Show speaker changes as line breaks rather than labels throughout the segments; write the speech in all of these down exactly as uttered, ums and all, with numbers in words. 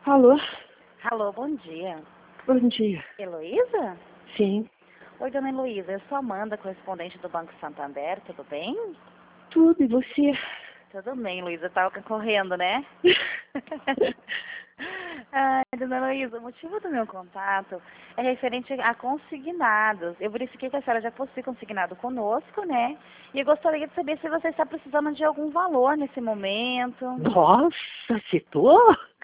Alô?
Alô, bom dia.
Bom dia.
Heloísa?
Sim.
Oi, dona Heloísa, eu sou Amanda, correspondente do Banco Santander, tudo bem?
Tudo, e você?
Tudo bem, Heloísa, tava correndo, né? Ai, dona Heloísa, o motivo do meu contato é referente a consignados. Eu verifiquei que a senhora já possui consignado conosco, né? E eu gostaria de saber se você está precisando de algum valor nesse momento.
Nossa, citou?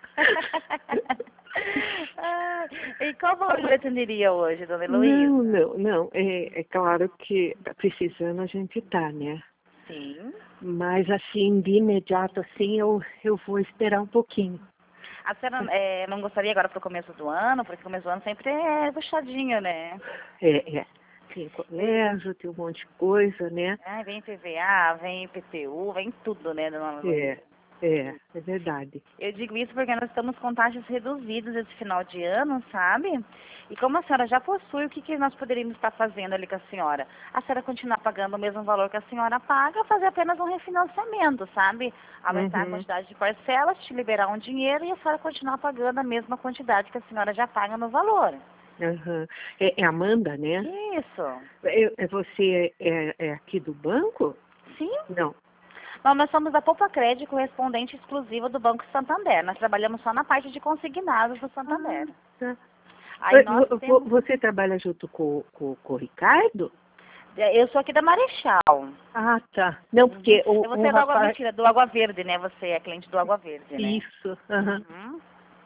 Ah, e qual valor eu atenderia hoje, dona Heloísa?
Não, não, não. É, é claro que precisando a gente tá, né?
Sim.
Mas assim, de imediato, assim, eu, eu vou esperar um pouquinho.
A senhora é, não gostaria agora para o começo do ano, porque o começo do ano sempre é puxadinho, né?
É, é. Tem colégio, tem um monte de coisa, né?
Ai, vem P V A, vem I P T U, vem tudo, né, dona Heloísa?
É, é, é verdade.
Eu digo isso porque nós estamos com taxas reduzidas esse final de ano, sabe? E como a senhora já possui, o que, que nós poderíamos estar fazendo ali com a senhora? A senhora continuar pagando o mesmo valor que a senhora paga, fazer apenas um refinanciamento, sabe? Aumentar a
Uhum,
quantidade de parcelas, te liberar um dinheiro e a senhora continuar pagando a mesma quantidade que a senhora já paga no valor.
uhum. É, é Amanda, né?
Isso.
É, é você é, é aqui do banco?
Sim.
Não.
Bom, nós somos a Poupa Crédito, correspondente exclusiva do Banco Santander. Nós trabalhamos só na parte de consignados do
Ah,
Santander.
tá.
Aí
Eh,
nós
vo- vo-
temos...
Você trabalha junto com, com, com o Ricardo?
Eu sou aqui da Marechal.
Ah, tá. Não,
Uhum.
porque o,
E
um
você é do Água,
rapaz...
mentira, do Água Verde, né? Você é cliente do Água Verde, né?
Isso. Aham.
Uhum.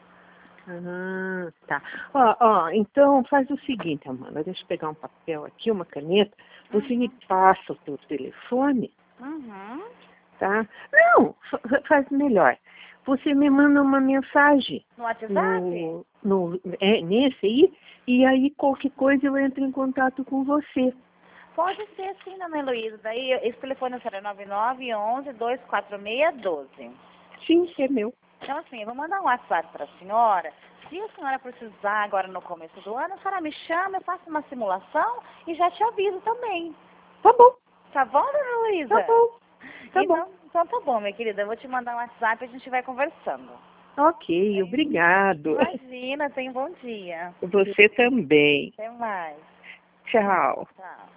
Ah, tá. Ó, ó, então faz o seguinte, Amanda. Deixa eu pegar um papel aqui, uma caneta. Você me
Uhum.
passa o seu telefone,
Uhum.
tá? Não, fa- faz melhor. Você me manda uma mensagem
No WhatsApp?
no, no, é, nesse aí, e aí qualquer coisa eu entro em contato com você.
Pode ser sim, dona Heloísa. Daí esse telefone será nove nove um um, dois quatro seis, um dois.
Sim, é meu.
Então, assim, eu vou mandar um WhatsApp para a senhora. Se a senhora precisar agora no começo do ano, a senhora me chama, eu faço uma simulação e já te aviso também.
Tá bom,
Tá bom, dona
tá
Luísa?
bom, tá bom.
Então, então tá bom, minha querida. Eu vou te mandar um WhatsApp e a gente vai conversando.
Ok, obrigado.
Imagina, tenha um bom dia.
Você também.
Até mais.
Tchau.
Tchau.